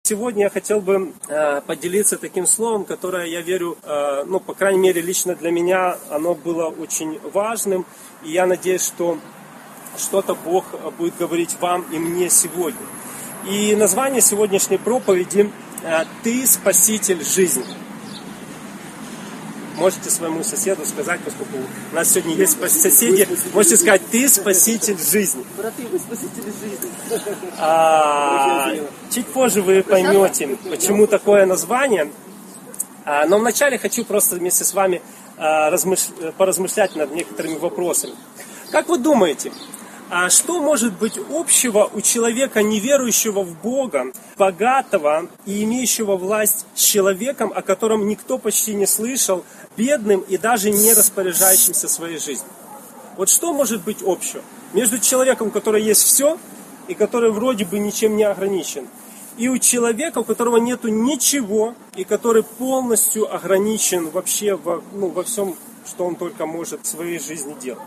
Сегодня я хотел бы поделиться таким словом, которое, я верю, по крайней мере, лично для меня, оно было очень важным. И я надеюсь, что что-то Бог будет говорить вам и мне сегодня. И название сегодняшней проповеди «Ты спаситель жизни». Можете своему соседу сказать, поскольку у нас сегодня есть соседи, можете сказать: «Ты спаситель жизни». Браты, вы спасители жизни. Чуть позже вы поймете, почему такое название. Но вначале хочу просто вместе с вами поразмышлять над некоторыми вопросами. Как вы думаете, что может быть общего у человека, неверующего в Бога, богатого и имеющего власть, с человеком, о котором никто почти не слышал, бедным и даже не распоряжающимся своей жизнью? Вот что может быть общего между человеком, у которого есть все, и который вроде бы ничем не ограничен, и у человека, у которого нету ничего, и который полностью ограничен вообще во всем, что он только может в своей жизни делать?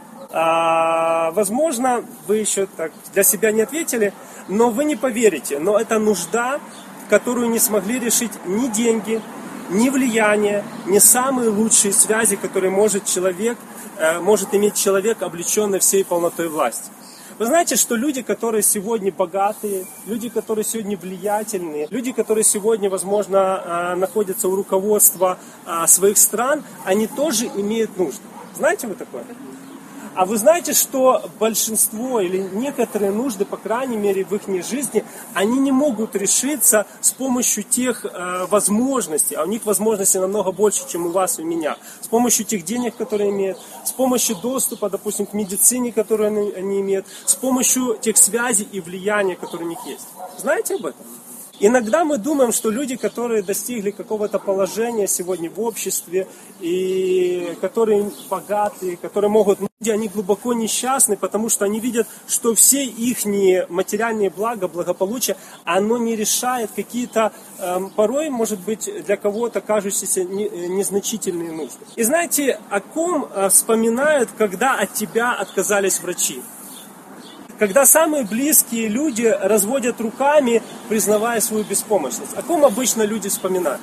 Возможно, вы еще так для себя не ответили, но вы не поверите, но это нужда, которую не смогли решить ни деньги, ни влияние, ни самые лучшие связи, которые может иметь человек, облеченный всей полнотой власти. Вы знаете, что люди, которые сегодня богатые, люди, которые сегодня влиятельные, люди, которые сегодня, возможно, находятся у руководства своих стран, они тоже имеют нужды. Знаете вы такое? А вы знаете, что большинство или некоторые нужды, по крайней мере, в их жизни, они не могут решиться с помощью тех возможностей, а у них возможностей намного больше, чем у вас и у меня, с помощью тех денег, которые имеют, с помощью доступа, допустим, к медицине, которую они имеют, с помощью тех связей и влияния, которые у них есть. Знаете об этом? Иногда мы думаем, что люди, которые достигли какого-то положения сегодня в обществе, и которые богатые, которые могут... Они глубоко несчастны, потому что они видят, что все их материальные блага, благополучие, оно не решает какие-то, порой, может быть, для кого-то кажущиеся незначительные нужды. И знаете, о ком вспоминают, когда от тебя отказались врачи? Когда самые близкие люди разводят руками, признавая свою беспомощность. О ком обычно люди вспоминают?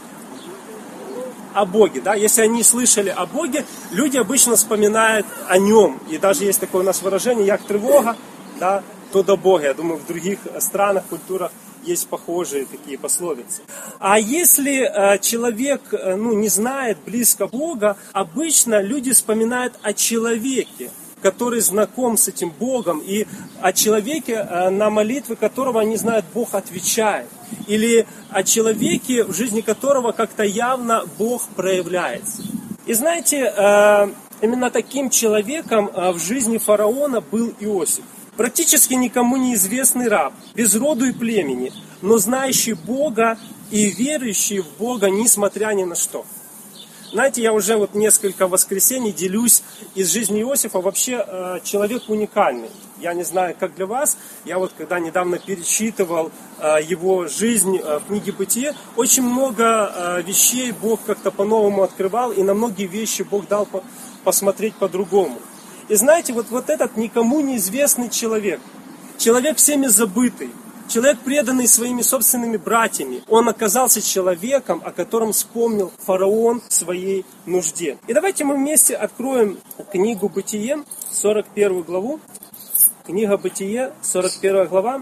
О Боге, да? Если они слышали о Боге, люди обычно вспоминают о Нем. И даже есть такое у нас выражение: «Як тревога, да, то до Бога». Я думаю, в других странах, культурах есть похожие такие пословицы. А если человек не знает близко Бога, обычно люди вспоминают о человеке, который знаком с этим Богом, и о человеке, на молитвы которого они знают, Бог отвечает. Или о человеке, в жизни которого как-то явно Бог проявляется. И знаете, именно таким человеком в жизни фараона был Иосиф. Практически никому неизвестный раб, без роду и племени, но знающий Бога и верующий в Бога, несмотря ни на что. Знаете, я уже несколько воскресений делюсь из жизни Иосифа. Вообще человек уникальный. Я не знаю, как для вас. Я когда недавно перечитывал его жизнь в книге «Бытие», очень много вещей Бог как-то по-новому открывал, и на многие вещи Бог дал посмотреть по-другому. И знаете, вот этот никому неизвестный человек всеми забытый, человек, преданный своими собственными братьями, он оказался человеком, о котором вспомнил фараон в своей нужде. И давайте мы вместе откроем книгу «Бытие», 41 главу. Книга «Бытие», 41 глава.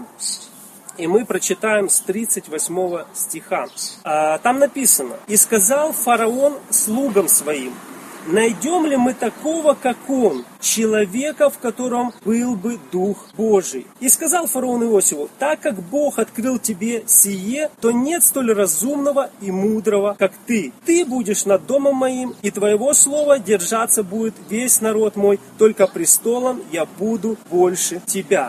И мы прочитаем с 38 стиха. Там написано: «И сказал фараон слугам своим: найдем ли мы такого, как он, человека, в котором был бы Дух Божий? И сказал фараон Иосифу: так как Бог открыл тебе сие, то нет столь разумного и мудрого, как ты. Ты будешь над домом моим, и твоего слова держаться будет весь народ мой, только престолом я буду больше тебя».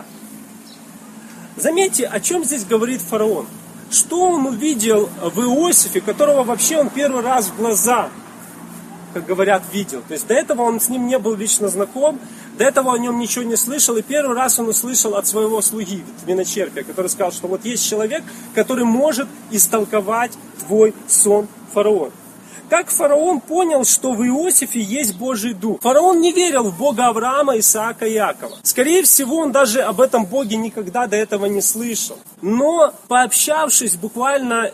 Заметьте, о чем здесь говорит фараон. Что он увидел в Иосифе, которого вообще он первый раз в глаза, как говорят, видел. То есть до этого он с ним не был лично знаком, до этого о нем ничего не слышал, и первый раз он услышал от своего слуги, виночерпия, который сказал, что вот есть человек, который может истолковать твой сон, фараон. Как фараон понял, что в Иосифе есть Божий Дух? Фараон не верил в Бога Авраама, Исаака и Иакова. Скорее всего, он даже об этом Боге никогда до этого не слышал. Но пообщавшись буквально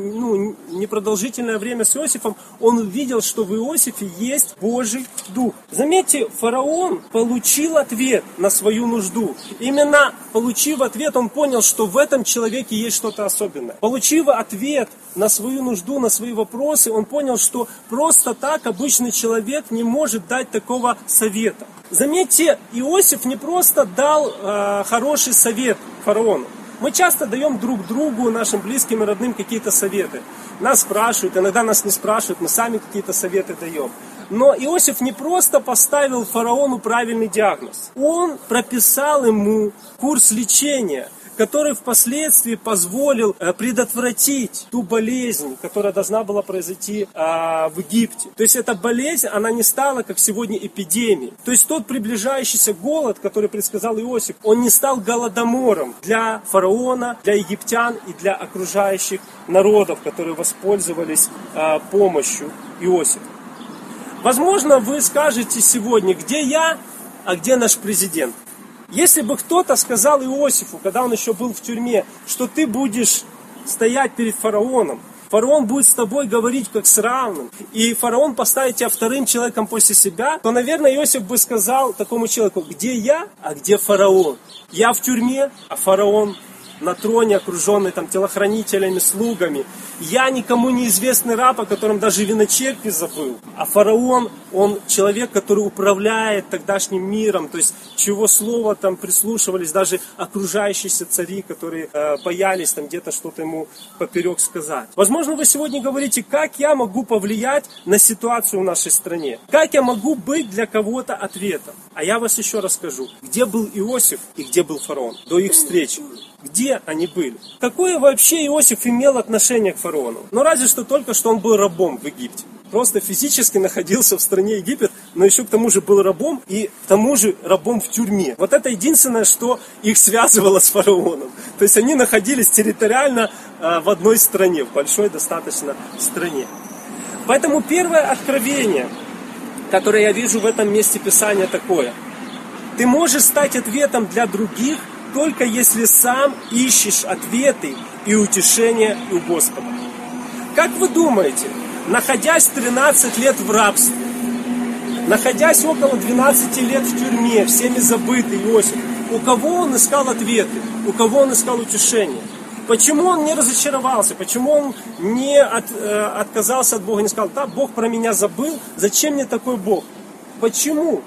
непродолжительное время с Иосифом, он увидел, что в Иосифе есть Божий Дух. Заметьте, фараон получил ответ на свою нужду. Именно получив ответ, он понял, что в этом человеке есть что-то особенное. Получив ответ на свою нужду, на свои вопросы, он понял, что просто так обычный человек не может дать такого совета. Заметьте, Иосиф не просто дал хороший совет фараону. Мы часто даем друг другу, нашим близким и родным какие-то советы. Нас спрашивают, иногда нас не спрашивают, мы сами какие-то советы даем. Но Иосиф не просто поставил фараону правильный диагноз. Он прописал ему курс лечения, который впоследствии позволил предотвратить ту болезнь, которая должна была произойти в Египте. То есть эта болезнь, она не стала, как сегодня, эпидемией. То есть тот приближающийся голод, который предсказал Иосиф, он не стал голодомором для фараона, для египтян и для окружающих народов, которые воспользовались помощью Иосифа. Возможно, вы скажете сегодня, где я, а где наш президент? Если бы кто-то сказал Иосифу, когда он еще был в тюрьме, что ты будешь стоять перед фараоном, фараон будет с тобой говорить как с равным, и фараон поставит тебя вторым человеком после себя, то, наверное, Иосиф бы сказал такому человеку, где я, а где фараон? Я в тюрьме, а фараон на троне, окруженный там телохранителями, слугами. Я никому неизвестный раб, о котором даже виночерпи забыл. А фараон, он человек, который управляет тогдашним миром, то есть чего слова там прислушивались даже окружающиеся цари, которые боялись там где-то что-то ему поперек сказать. Возможно, вы сегодня говорите, как я могу повлиять на ситуацию в нашей стране? Как я могу быть для кого-то ответом? А я вас еще расскажу, где был Иосиф и где был фараон до их встречи. Где они были? Какое вообще Иосиф имел отношение к фараону? Ну разве что только, что он был рабом в Египте. Просто физически находился в стране Египет, но еще к тому же был рабом и к тому же рабом в тюрьме. Вот это единственное, что их связывало с фараоном. То есть они находились территориально в одной стране, в большой достаточно стране. Поэтому первое откровение, которое я вижу в этом месте Писания, такое. Ты можешь стать ответом для других, только если сам ищешь ответы и утешения у Господа. Как вы думаете, находясь 13 лет в рабстве, находясь около 12 лет в тюрьме, всеми забытый Иосиф, у кого он искал ответы, у кого он искал утешение? Почему он не разочаровался? Почему он не отказался от Бога, не сказал, да, Бог про меня забыл, зачем мне такой Бог? Почему?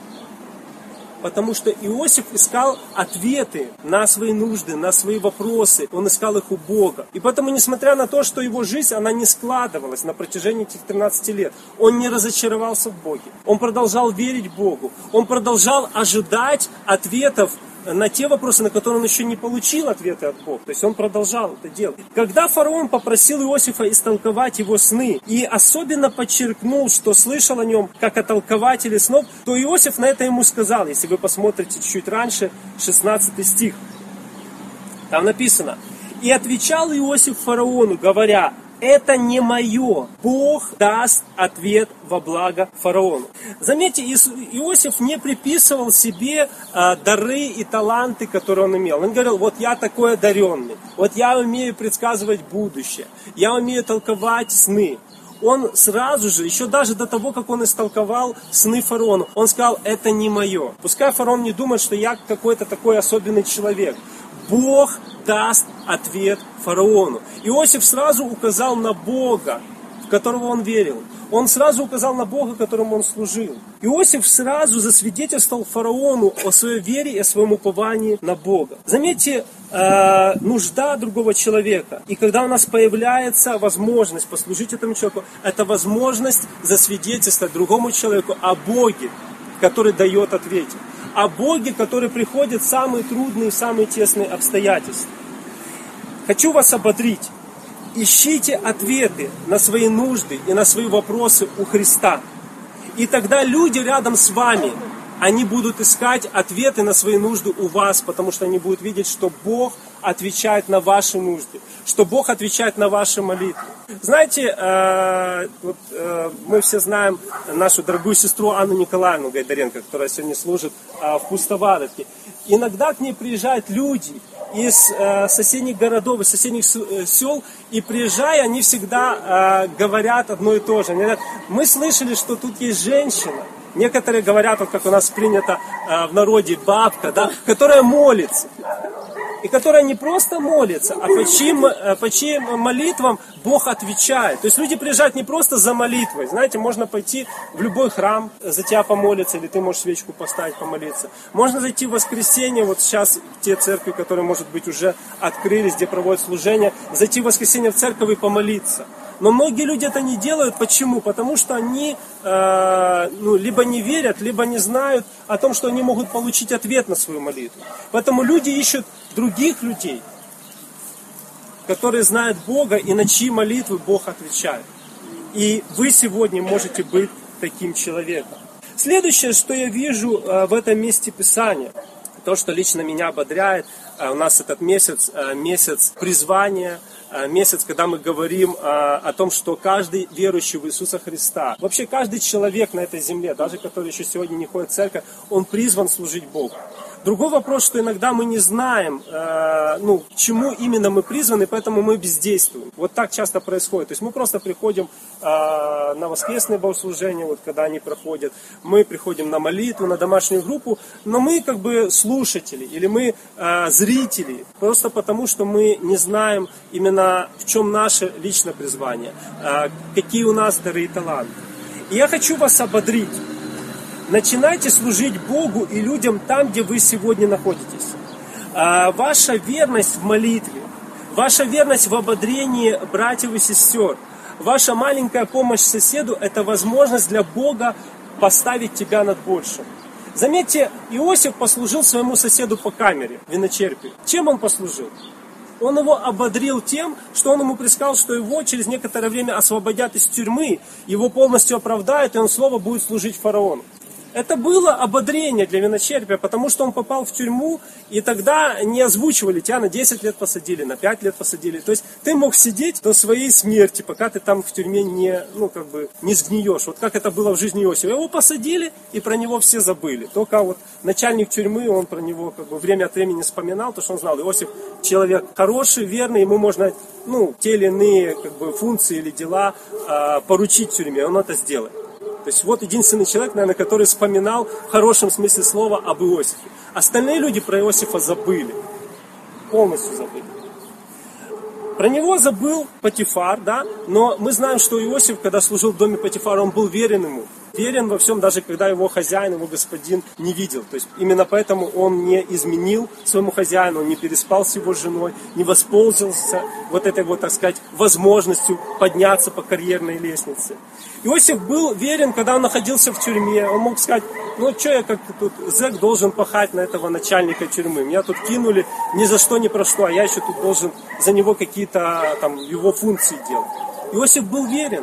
Потому что Иосиф искал ответы на свои нужды, на свои вопросы. Он искал их у Бога. И поэтому, несмотря на то, что его жизнь, она не складывалась на протяжении этих 13 лет, он не разочаровался в Боге. Он продолжал верить Богу. Он продолжал ожидать ответов на те вопросы, на которые он еще не получил ответы от Бога. То есть он продолжал это делать. Когда фараон попросил Иосифа истолковать его сны и особенно подчеркнул, что слышал о нем как о толкователе снов, то Иосиф на это ему сказал, если вы посмотрите чуть раньше, 16 стих. Там написано: «И отвечал Иосиф фараону, говоря, это не мое. Бог даст ответ во благо фараону». Заметьте, Иосиф не приписывал себе дары и таланты, которые он имел. Он говорил, вот я такой одаренный, вот я умею предсказывать будущее, я умею толковать сны. Он сразу же, еще даже до того, как он истолковал сны фараону, он сказал, это не мое. Пускай фараон не думает, что я какой-то такой особенный человек. Бог даст ответ фараону. Иосиф сразу указал на Бога, в которого он верил. Он сразу указал на Бога, которому он служил. Иосиф сразу засвидетельствовал фараону о своей вере и о своем уповании на Бога. Заметьте, нужда другого человека. И когда у нас появляется возможность послужить этому человеку, это возможность засвидетельствовать другому человеку о Боге, который дает ответы. О Боге, который приходит в самые трудные, самые тесные обстоятельства. Хочу вас ободрить. Ищите ответы на свои нужды и на свои вопросы у Христа. И тогда люди рядом с вами, они будут искать ответы на свои нужды у вас, потому что они будут видеть, что Бог отвечает на ваши нужды, что Бог отвечает на ваши молитвы. Знаете, мы все знаем нашу дорогую сестру Анну Николаевну Гайдаренко, которая сегодня служит в Пустоваровке. Иногда к ней приезжают люди из соседних городов, из соседних сел, и приезжая, они всегда говорят одно и то же. Они говорят, мы слышали, что тут есть женщина. Некоторые говорят, вот как у нас принято в народе, бабка, да, которая молится. И которая не просто молится, а по чьим молитвам Бог отвечает. То есть люди приезжают не просто за молитвой. Знаете, можно пойти в любой храм, за тебя помолиться, или ты можешь свечку поставить, помолиться. Можно зайти в воскресенье, вот сейчас те церкви, которые, может быть, уже открылись, где проводят служение, зайти в воскресенье в церковь и помолиться. Но многие люди это не делают. Почему? Потому что они либо не верят, либо не знают о том, что они могут получить ответ на свою молитву. Поэтому люди ищут других людей, которые знают Бога и на чьи молитвы Бог отвечает. И вы сегодня можете быть таким человеком. Следующее, что я вижу в этом месте Писания, то, что лично меня ободряет, у нас этот месяц призвания, месяц, когда мы говорим о том, что каждый верующий в Иисуса Христа, вообще каждый человек на этой земле, даже который еще сегодня не ходит в церковь, он призван служить Богу. Другой вопрос, что иногда мы не знаем, к чему именно мы призваны, поэтому мы бездействуем. Вот так часто происходит. То есть мы просто приходим на воскресные богослужения, вот когда они проходят, мы приходим на молитву, на домашнюю группу, но мы как бы слушатели или мы зрители, просто потому что мы не знаем именно в чем наше личное призвание, какие у нас дары и таланты. И я хочу вас ободрить. Начинайте служить Богу и людям там, где вы сегодня находитесь. Ваша верность в молитве, ваша верность в ободрении братьев и сестер, ваша маленькая помощь соседу – это возможность для Бога поставить тебя над большим. Заметьте, Иосиф послужил своему соседу по камере, виночерпию. Чем он послужил? Он его ободрил тем, что он ему предсказал, что его через некоторое время освободят из тюрьмы, его полностью оправдают, и он снова будет служить фараону. Это было ободрение для виночерпия, потому что он попал в тюрьму, и тогда не озвучивали, тебя на 10 лет посадили, на 5 лет посадили. То есть ты мог сидеть до своей смерти, пока ты там в тюрьме не сгниешь. Вот как это было в жизни Иосифа. Его посадили, и про него все забыли. Только вот начальник тюрьмы, он про него время от времени вспоминал, потому что он знал, Иосиф человек хороший, верный, ему можно те или иные функции или дела поручить тюрьме, он это сделает. То есть вот единственный человек, наверное, который вспоминал в хорошем смысле слова об Иосифе. Остальные люди про Иосифа забыли. Полностью забыли. Про него забыл Потифар, да, но мы знаем, что Иосиф, когда служил в доме Потифара, он был верен ему. Верен во всем, даже когда его хозяин, его господин не видел. То есть именно поэтому он не изменил своему хозяину, он не переспал с его женой, не воспользовался вот этой возможностью подняться по карьерной лестнице. Иосиф был верен, когда он находился в тюрьме. Он мог сказать, что я как тут зэк должен пахать на этого начальника тюрьмы. Меня тут кинули ни за что, ни про что, а я еще тут должен за него какие-то его функции делать. Иосиф был верен.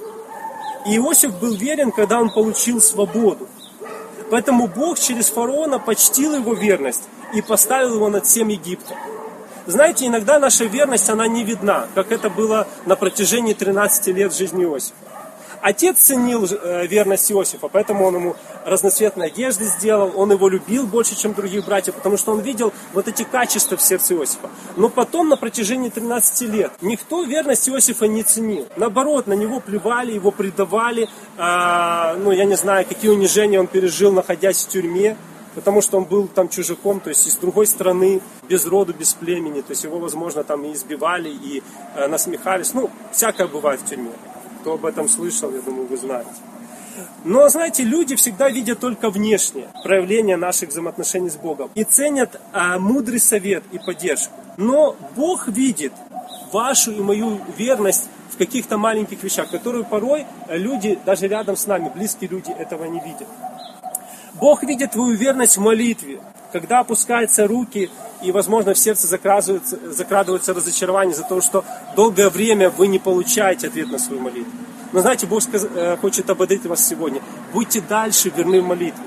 И Иосиф был верен, когда он получил свободу. Поэтому Бог через фараона почтил его верность и поставил его над всем Египтом. Знаете, иногда наша верность, она не видна, как это было на протяжении 13 лет жизни Иосифа. Отец ценил верность Иосифа, поэтому он ему разноцветные одежды сделал, он его любил больше, чем других братьев, потому что он видел вот эти качества в сердце Иосифа. Но потом, на протяжении 13 лет, никто верность Иосифа не ценил. Наоборот, на него плевали, его предавали, я не знаю, какие унижения он пережил, находясь в тюрьме, потому что он был там чужаком, то есть из другой страны, без роду, без племени, то есть его, возможно, там и избивали, и насмехались, всякое бывает в тюрьме. Кто об этом слышал, я думаю, вы знаете. Но, знаете, люди всегда видят только внешнее проявление наших взаимоотношений с Богом и ценят мудрый совет и поддержку. Но Бог видит вашу и мою верность в каких-то маленьких вещах, которые порой люди, даже рядом с нами, близкие люди, этого не видят. Бог видит твою верность в молитве, когда опускаются руки, и, возможно, в сердце закрадывается разочарование за то, что долгое время вы не получаете ответ на свою молитву. Но знаете, Бог хочет ободрить вас сегодня. Будьте дальше верны в молитве.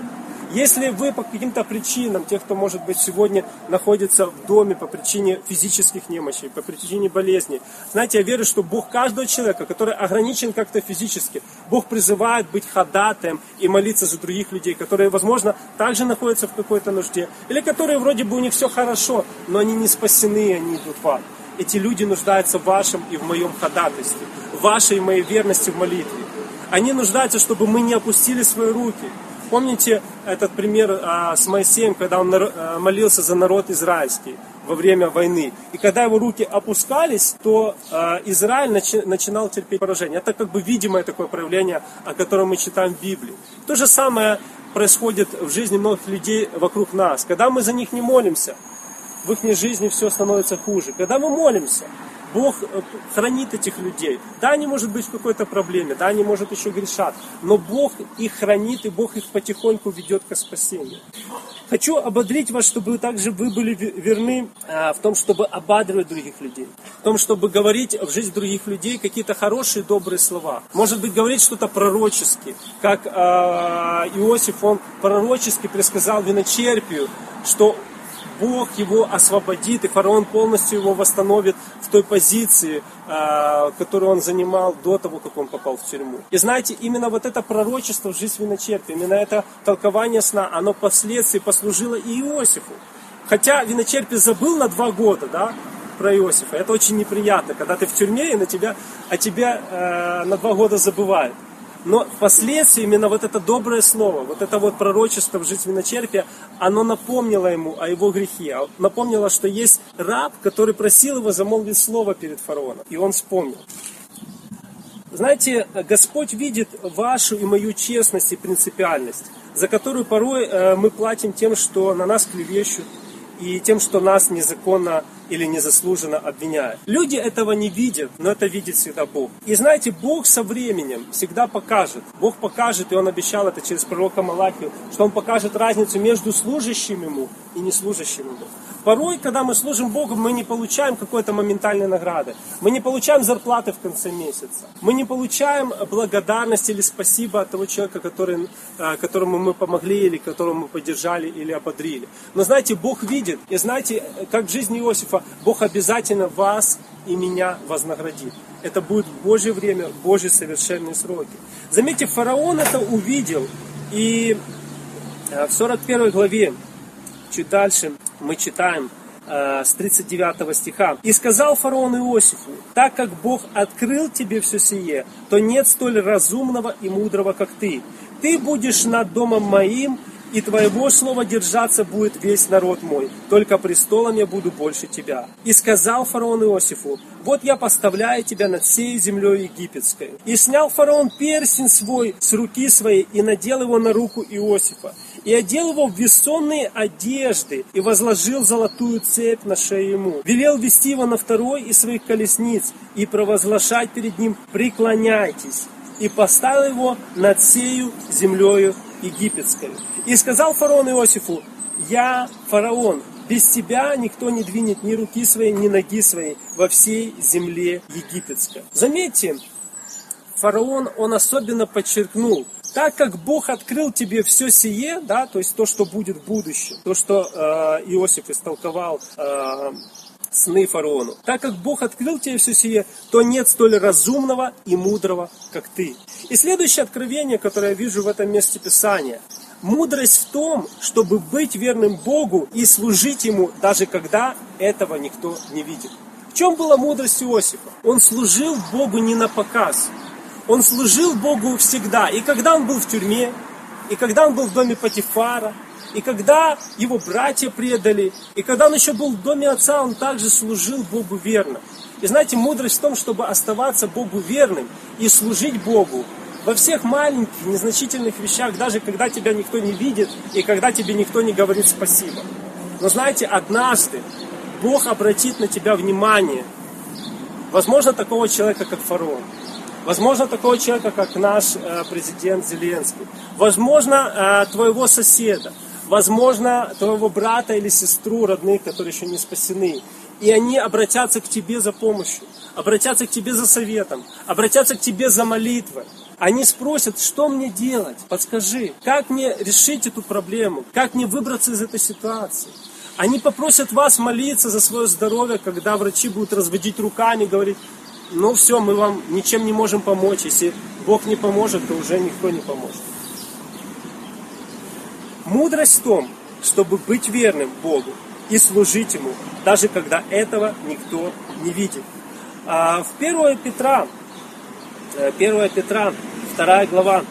Если вы по каким-то причинам, те, кто, может быть, сегодня находится в доме по причине физических немощей, по причине болезней, знаете, я верю, что Бог каждого человека, который ограничен как-то физически, Бог призывает быть ходатаем и молиться за других людей, которые, возможно, также находятся в какой-то нужде, или которые вроде бы у них все хорошо, но они не спасены, они идут в ад. Эти люди нуждаются в вашем и в моем ходатайстве, в вашей и моей верности в молитве. Они нуждаются, чтобы мы не опустили свои руки. Помните этот пример с Моисеем, когда он молился за народ израильский во время войны. И когда его руки опускались, то Израиль начинал терпеть поражение. Это как бы видимое такое проявление, о котором мы читаем в Библии. То же самое происходит в жизни многих людей вокруг нас. Когда мы за них не молимся, в их жизни все становится хуже. Когда мы молимся, Бог хранит этих людей. Да, они, может быть, в какой-то проблеме, да, они, может, еще грешат, но Бог их хранит, и Бог их потихоньку ведет к спасению. Хочу ободрить вас, чтобы также вы были верны в том, чтобы ободривать других людей, в том, чтобы говорить в жизнь других людей какие-то хорошие, добрые слова. Может быть, говорить что-то пророческое, как Иосиф, он пророчески предсказал виночерпию, что Бог его освободит, и фараон полностью его восстановит в той позиции, которую он занимал до того, как он попал в тюрьму. И знаете, именно вот это пророчество в жизнь виночерпия, именно это толкование сна, оно впоследствии послужило и Иосифу. Хотя виночерпий забыл на 2 года, да, про Иосифа. Это очень неприятно, когда ты в тюрьме, и тебя на 2 года забывают. Но впоследствии именно вот это доброе слово, вот это вот пророчество в жизнь виночерпия, оно напомнило ему о его грехе. Напомнило, что есть раб, который просил его замолвить слово перед фараоном. И он вспомнил. Знаете, Господь видит вашу и мою честность и принципиальность, за которую порой мы платим тем, что на нас клевещут, и тем, что нас незаконно или незаслуженно обвиняют. Люди этого не видят, но это видит всегда Бог. И знаете, Бог со временем всегда покажет. Бог покажет, и Он обещал это через пророка Малахию, что Он покажет разницу между служащим Ему и неслужащим Ему. Порой, когда мы служим Богу, мы не получаем какой-то моментальной награды. Мы не получаем зарплаты в конце месяца. Мы не получаем благодарность или спасибо от того человека, которому мы помогли, или которого мы поддержали, или ободрили. Но знаете, Бог видит, и знаете, как в жизни Иосифа, Бог обязательно вас и меня вознаградит. Это будет в Божье время, в Божьи совершенные сроки. Заметьте, фараон это увидел, и в 41 главе, чуть дальше, мы читаем с 39 стиха. «И сказал фараон Иосифу: так как Бог открыл тебе все сие, то нет столь разумного и мудрого, как ты. Ты будешь над домом моим, и твоего слова держаться будет весь народ мой, только престолом я буду больше тебя. И сказал фараон Иосифу: вот я поставляю тебя над всей землей египетской. И снял фараон перстень свой с руки своей, и надел его на руку Иосифа, и одел его в весонные одежды, и возложил золотую цепь на шею ему. Велел вести его на 2 из своих колесниц, и провозглашать перед ним: преклоняйтесь. И поставил его над всею землею египетской. И сказал фараон Иосифу: я фараон, без тебя никто не двинет ни руки своей, ни ноги своей во всей земле египетской. Заметьте, фараон, он особенно подчеркнул: так как Бог открыл тебе все сие, да, то есть то, что будет в будущем, то, что Иосиф истолковал сны фараону. Так как Бог открыл тебе все сие, то нет столь разумного и мудрого, как ты. И следующее откровение, которое я вижу в этом месте Писания. Мудрость в том, чтобы быть верным Богу и служить Ему, даже когда этого никто не видит. В чем была мудрость Иосифа? Он служил Богу не на показ. Он служил Богу всегда. И когда он был в тюрьме, и когда он был в доме Потифара, и когда его братья предали, и когда он еще был в доме отца, он также служил Богу верно. И знаете, мудрость в том, чтобы оставаться Богу верным и служить Богу во всех маленьких, незначительных вещах, даже когда тебя никто не видит и когда тебе никто не говорит спасибо. Но знаете, однажды Бог обратит на тебя внимание. Возможно, такого человека, как фараон. Возможно, такого человека, как наш президент Зеленский. Возможно, твоего соседа. Возможно, твоего брата или сестру, родных, которые еще не спасены. И они обратятся к тебе за помощью, обратятся к тебе за советом, обратятся к тебе за молитвой. Они спросят, что мне делать, подскажи, как мне решить эту проблему, как мне выбраться из этой ситуации. Они попросят вас молиться за свое здоровье, когда врачи будут разводить руками, говорить, ну все, мы вам ничем не можем помочь, если Бог не поможет, то уже никто не поможет. Мудрость в том, чтобы быть верным Богу и служить Ему, даже когда этого никто не видит. В 1 Петра, 2 глава,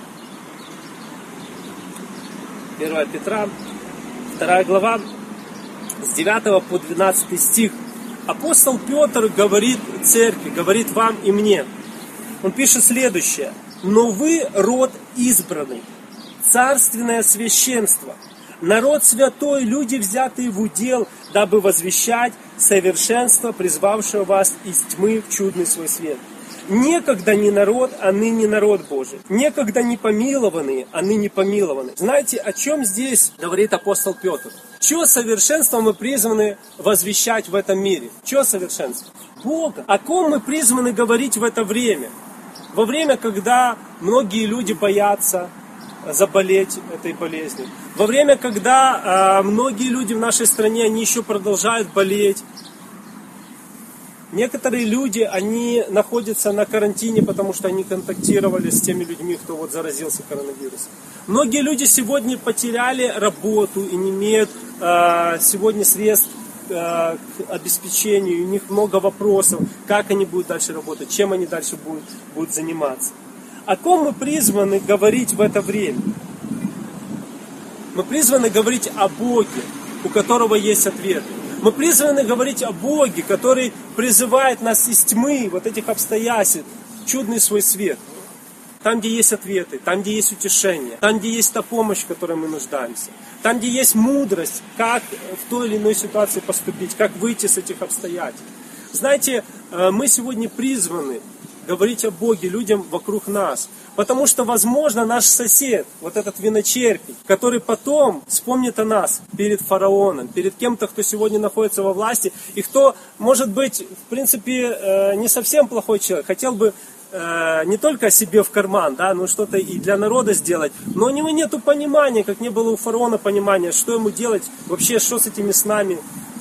1 Петра, 2 глава, с 9 по 12 стих, апостол Петр говорит церкви, говорит вам и мне. Он пишет следующее. «Но вы род избранный, царственное священство, народ святой, люди, взятые в удел, дабы возвещать совершенство, призвавшего вас из тьмы в чудный свой свет. Некогда не народ, а ныне народ Божий. Некогда не помилованные, а ныне помилованы». Знаете, о чем здесь говорит апостол Петр? Чье совершенство мы призваны возвещать в этом мире? Чье совершенство? Бога. О ком мы призваны говорить в это время? Во время, когда многие люди боятся заболеть этой болезнью. Во время, когда многие люди в нашей стране, они еще продолжают болеть. Некоторые люди, они находятся на карантине, потому что они контактировали с теми людьми, кто вот заразился коронавирусом. Многие люди сегодня потеряли работу и не имеют сегодня средств к обеспечению. У них много вопросов, как они будут дальше работать, чем они дальше будут заниматься. О ком мы призваны говорить в это время? Мы призваны говорить о Боге, у которого есть ответы. Мы призваны говорить о Боге, который призывает нас из тьмы вот этих обстоятельств в чудный свой свет. Там, где есть ответы, там, где есть утешение, там, где есть та помощь, в которой мы нуждаемся. Там, где есть мудрость, как в той или иной ситуации поступить, как выйти с этих обстоятельств. Знаете, мы сегодня призваны говорить о Боге людям вокруг нас. Потому что, возможно, наш сосед, вот этот виночерпий, который потом вспомнит о нас перед фараоном, перед кем-то, кто сегодня находится во власти, и кто, может быть, в принципе, не совсем плохой человек, хотел бы не только себе в карман, да, но что-то и для народа сделать, но у него нету понимания, как не было у фараона понимания, что ему делать, вообще, что с этими снами,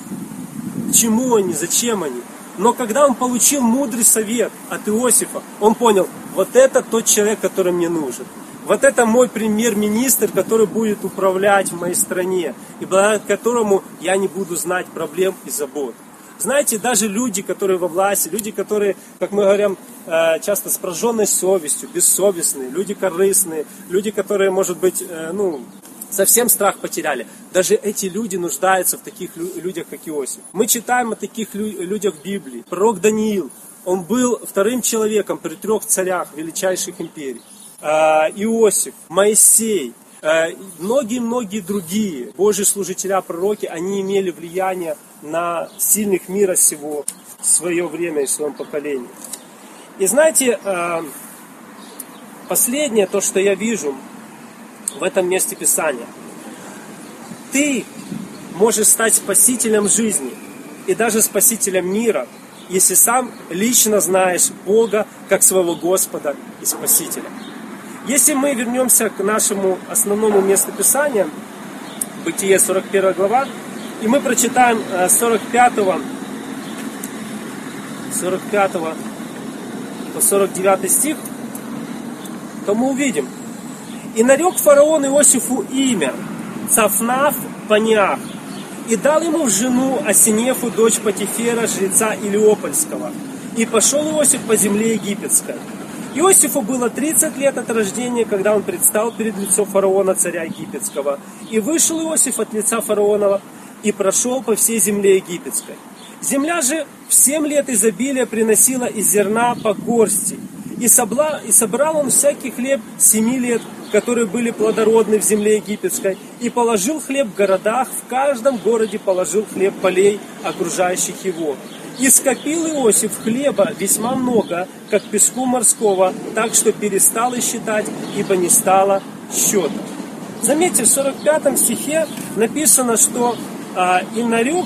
к чему они, зачем они. Но когда он получил мудрый совет от Иосифа, он понял, вот это тот человек, который мне нужен. Вот это мой премьер-министр, который будет управлять в моей стране, и благодаря которому я не буду знать проблем и забот. Знаете, даже люди, которые во власти, люди, которые, как мы говорим, часто с прожженной совестью, бессовестные, люди корыстные, люди, которые, может быть, совсем страх потеряли. Даже эти люди нуждаются в таких людях, как Иосиф. Мы читаем о таких людях в Библии. Пророк Даниил, он был вторым человеком при 3 царях величайших империй. Иосиф, Моисей, многие-многие другие Божьи служителя, пророки, они имели влияние на сильных мира сего в свое время и в своем поколении. И знаете, последнее, то, что я вижу в этом месте Писания. Ты можешь стать спасителем жизни и даже спасителем мира, если сам лично знаешь Бога как своего Господа и Спасителя. Если мы вернемся к нашему основному месту Писания, Бытие 41 глава, и мы прочитаем 45 по 49 стих, то мы увидим. «И нарек фараон Иосифу имя Цафнаф-Паниах, и дал ему в жену Асинефу, дочь Потифера, жреца Илиопольского. И пошел Иосиф по земле египетской. Иосифу было 30 лет от рождения, когда он предстал перед лицом фараона, царя египетского. И вышел Иосиф от лица фараонова и прошел по всей земле египетской. Земля же в 7 лет изобилия приносила из зерна по горсти. И собрал он всякий хлеб 7 лет, которые были плодородны в земле египетской, и положил хлеб в городах, в каждом городе положил хлеб полей, окружающих его. И скопил Иосиф хлеба весьма много, как песку морского, так что перестал и считать, ибо не стало счета». Заметьте, в 45 стихе написано, что и нарек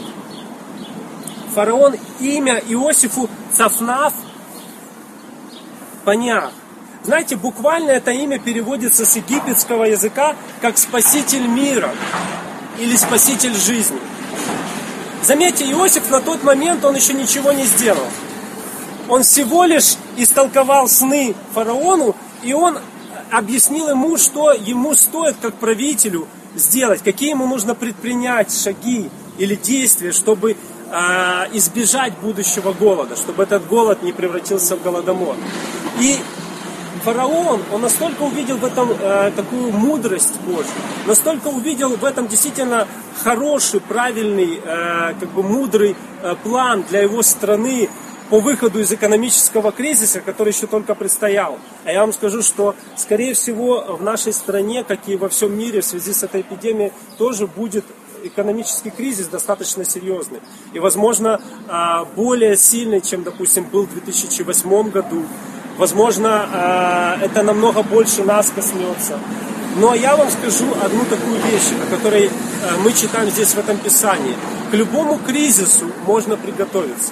фараон имя Иосифу Цафнаф-Паниах. Знаете, буквально это имя переводится с египетского языка как «спаситель мира» или «спаситель жизни». Заметьте, Иосиф на тот момент, он еще ничего не сделал. Он всего лишь истолковал сны фараону, и он объяснил ему, что ему стоит как правителю сделать, какие ему нужно предпринять шаги или действия, чтобы избежать будущего голода, чтобы этот голод не превратился в голодомор. И фараон, он настолько увидел в этом такую мудрость Божью, настолько увидел в этом действительно хороший, правильный, мудрый план для его страны по выходу из экономического кризиса, который еще только предстоял. А я вам скажу, что, скорее всего, в нашей стране, как и во всем мире, в связи с этой эпидемией, тоже будет экономический кризис достаточно серьезный. И, возможно, более сильный, чем, допустим, был в 2008 году. Возможно, это намного больше нас коснется. Но я вам скажу одну такую вещь, о которой мы читаем здесь в этом Писании. К любому кризису можно приготовиться.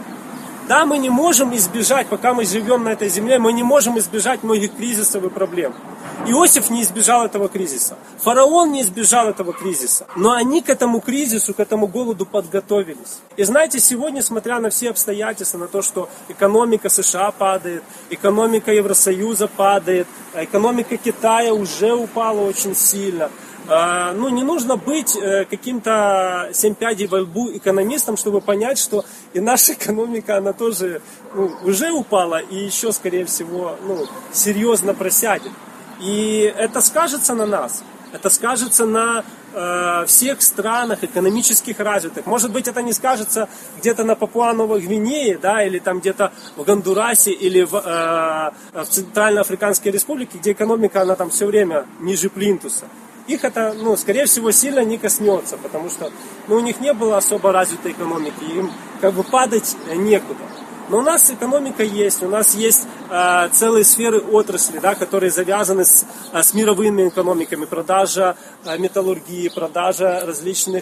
Да, мы не можем избежать, пока мы живем на этой земле, мы не можем избежать многих кризисов и проблем. Иосиф не избежал этого кризиса. Фараон не избежал этого кризиса. Но они к этому кризису, к этому голоду подготовились. И знаете, сегодня, смотря на все обстоятельства, на то, что экономика США падает, экономика Евросоюза падает, экономика Китая уже упала очень сильно. Не нужно быть каким-то 7 пядей во лбу экономистом, чтобы понять, что и наша экономика, она тоже уже упала и еще, скорее всего, серьезно просядет. И это скажется на нас, это скажется на всех странах экономических развитых. Может быть, это не скажется где-то на Папуа-Новой Гвинее, да, или там где-то в Гондурасе, или в Центральноафриканской Республике, где экономика, она там все время ниже плинтуса. Их это, скорее всего, сильно не коснется, потому что у них не было особо развитой экономики, им падать некуда. Но у нас экономика есть, у нас есть целые сферы отрасли, да, которые завязаны с мировыми экономиками. Продажа металлургии, продажа различных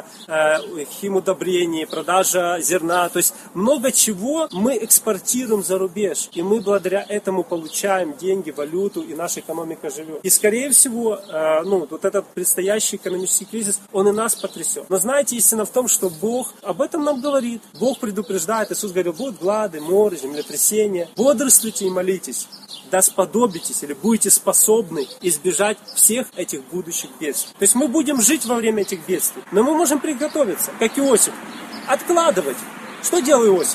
химудобрений, продажа зерна. То есть много чего мы экспортируем за рубеж. И мы благодаря этому получаем деньги, валюту, и наша экономика живет. И скорее всего, вот этот предстоящий экономический кризис, он и нас потрясет. Но знаете, истина в том, что Бог об этом нам говорит. Бог предупреждает. Иисус говорил, будут глады, море, землетрясения. Бодрствуйте и молитесь, да сподобитесь или будете способны избежать всех этих будущих бедствий. То есть мы будем жить во время этих бедствий, но мы можем приготовиться, как Иосиф, откладывать. Что делал Иосиф?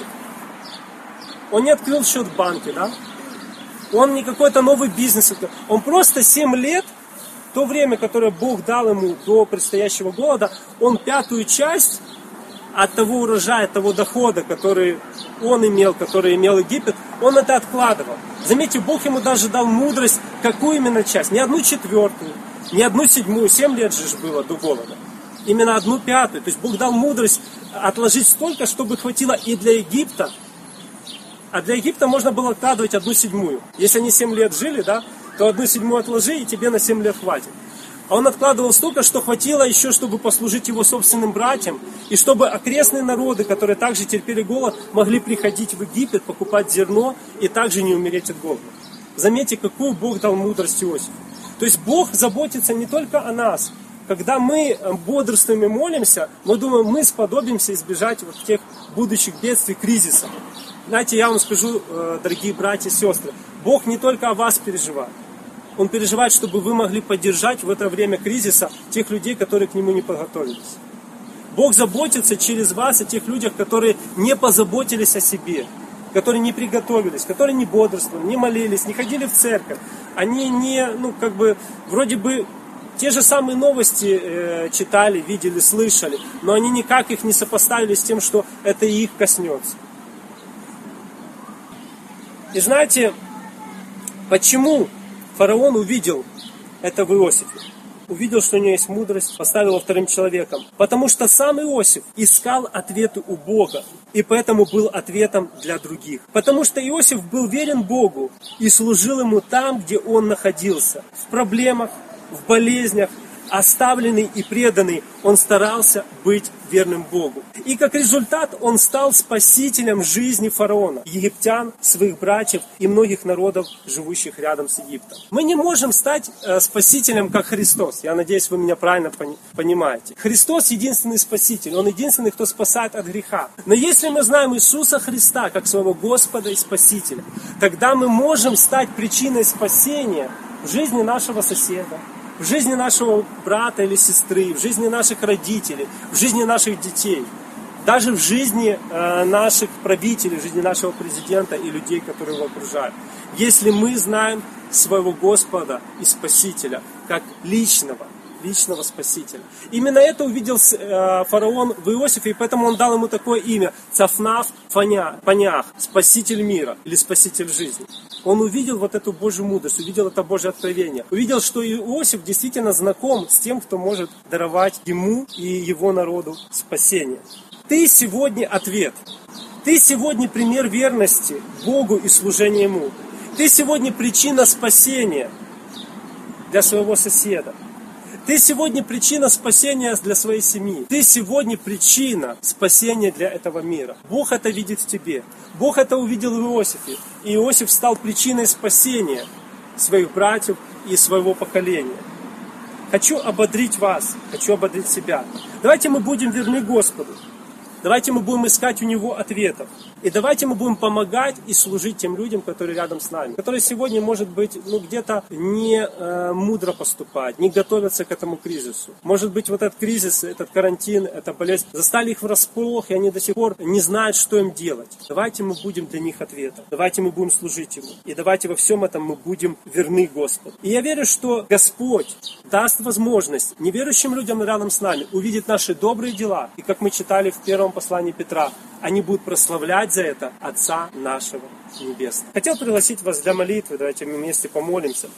Он не открыл счет в банке, да? Он не какой-то новый бизнес. Он просто 7 лет, то время, которое Бог дал ему до предстоящего голода, он 5-ю часть от того урожая, от того дохода, который он имел, который имел Египет, он это откладывал. Заметьте, Бог ему даже дал мудрость, какую именно часть. Не 1/4, не 1/7, 7 лет же было до голода. Именно 1/5. То есть Бог дал мудрость отложить столько, чтобы хватило и для Египта. А для Египта можно было откладывать 1/7. Если они 7 лет жили, да, то 1/7 отложи, и тебе на 7 лет хватит. А он откладывал столько, что хватило еще, чтобы послужить его собственным братьям, и чтобы окрестные народы, которые также терпели голод, могли приходить в Египет, покупать зерно и также не умереть от голода. Заметьте, какую Бог дал мудрость Иосифу. То есть Бог заботится не только о нас. Когда мы бодрствуем и молимся, мы думаем, мы сподобимся избежать вот тех будущих бедствий, кризисов. Знаете, я вам скажу, дорогие братья и сестры, Бог не только о вас переживает. Он переживает, чтобы вы могли поддержать в это время кризиса тех людей, которые к нему не подготовились. Бог заботится через вас о тех людях, которые не позаботились о себе, которые не приготовились, которые не бодрствовали, не молились, не ходили в церковь. Они не, вроде бы те же самые новости читали, видели, слышали, но они никак их не сопоставили с тем, что это их коснется. И знаете, почему фараон увидел это в Иосифе? Увидел, что у него есть мудрость, поставил его вторым человеком. Потому что сам Иосиф искал ответы у Бога, и поэтому был ответом для других. Потому что Иосиф был верен Богу и служил ему там, где он находился. В проблемах, в болезнях, оставленный и преданный, он старался быть верным Богу. И как результат он стал спасителем жизни фараона, египтян, своих братьев и многих народов, живущих рядом с Египтом. Мы не можем стать спасителем, как Христос. Я надеюсь, вы меня правильно понимаете. Христос единственный спаситель, Он единственный, кто спасает от греха. Но если мы знаем Иисуса Христа как своего Господа и Спасителя, тогда мы можем стать причиной спасения в жизни нашего соседа, в жизни нашего брата или сестры, в жизни наших родителей, в жизни наших детей, даже в жизни наших правителей, в жизни нашего президента и людей, которые его окружают. Если мы знаем своего Господа и Спасителя как личного Спасителя. Именно это увидел фараон в Иосифе, и поэтому он дал ему такое имя Цафнаф Панеах, Спаситель мира или Спаситель жизни. Он увидел вот эту Божью мудрость, увидел это Божье откровение. Увидел, что Иосиф действительно знаком с тем, кто может даровать ему и его народу спасение. Ты сегодня ответ. Ты сегодня пример верности Богу и служения Ему. Ты сегодня причина спасения для своего соседа. Ты сегодня причина спасения для своей семьи. Ты сегодня причина спасения для этого мира. Бог это видит в тебе. Бог это увидел в Иосифе. И Иосиф стал причиной спасения своих братьев и своего поколения. Хочу ободрить вас, хочу ободрить себя. Давайте мы будем верны Господу. Давайте мы будем искать у Него ответов. И давайте мы будем помогать и служить тем людям, которые рядом с нами. Которые сегодня, может быть, где-то не мудро поступать, не готовятся к этому кризису. Может быть, вот этот кризис, этот карантин, эта болезнь застали их врасплох, и они до сих пор не знают, что им делать. Давайте мы будем для них ответом. Давайте мы будем служить Ему. И давайте во всем этом мы будем верны Господу. И я верю, что Господь даст возможность неверующим людям рядом с нами увидеть наши добрые дела. И как мы читали в первом послании Петра, они будут прославлять за это Отца нашего Небесного. Хотел пригласить вас для молитвы. Давайте мы вместе помолимся,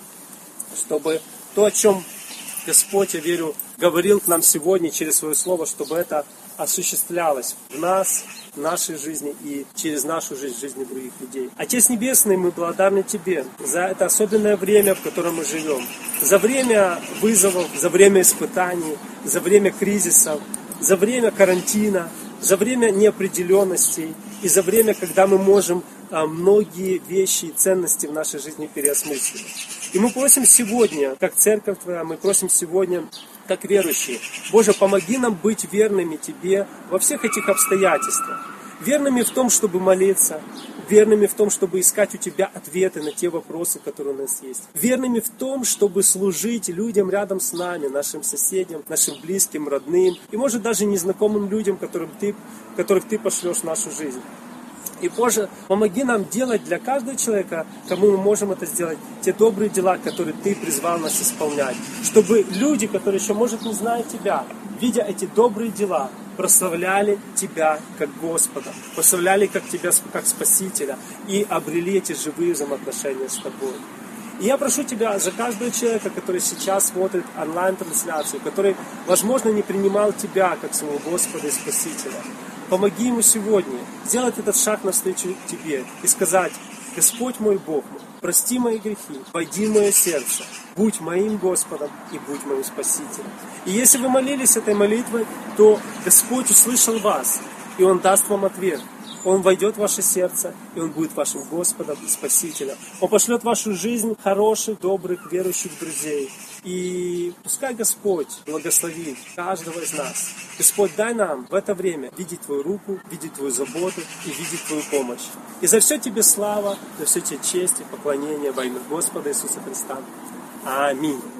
чтобы то, о чем Господь, я верю, говорил к нам сегодня через Свое Слово, чтобы это осуществлялось в нас, в нашей жизни и через нашу жизнь, в жизни других людей. Отец Небесный, мы благодарны Тебе за это особенное время, в котором мы живем. За время вызовов, за время испытаний, за время кризисов, за время карантина, за время неопределенностей и за время, когда мы можем многие вещи и ценности в нашей жизни переосмысливать. И мы просим сегодня, как Церковь Твоя, мы просим сегодня, как верующие, Боже, помоги нам быть верными Тебе во всех этих обстоятельствах. Верными в том, чтобы молиться, верными в том, чтобы искать у Тебя ответы на те вопросы, которые у нас есть. Верными в том, чтобы служить людям рядом с нами, нашим соседям, нашим близким, родным, и, может, даже незнакомым людям, которых Ты пошлешь в нашу жизнь. И, Боже, помоги нам делать для каждого человека, кому мы можем это сделать, те добрые дела, которые Ты призвал нас исполнять. Чтобы люди, которые еще, может, не знают Тебя, видя эти добрые дела, прославляли Тебя как Господа, прославляли Тебя как Спасителя и обрели эти живые взаимоотношения с Тобой. И я прошу Тебя за каждого человека, который сейчас смотрит онлайн-трансляцию, который, возможно, не принимал Тебя как своего Господа и Спасителя. Помоги ему сегодня сделать этот шаг навстречу Тебе и сказать: Господь мой Бог, прости мои грехи, войди в мое сердце, будь моим Господом и будь моим Спасителем. И если вы молились этой молитвой, то Господь услышал вас, и Он даст вам ответ. Он войдет в ваше сердце, и Он будет вашим Господом и Спасителем. Он пошлет в вашу жизнь хороших, добрых, верующих друзей. И пускай Господь благословит каждого из нас. Господь, дай нам в это время видеть Твою руку, видеть Твою заботу и видеть Твою помощь. И за все Тебе слава, за все Тебе честь и поклонение во имя Господа Иисуса Христа. Аминь.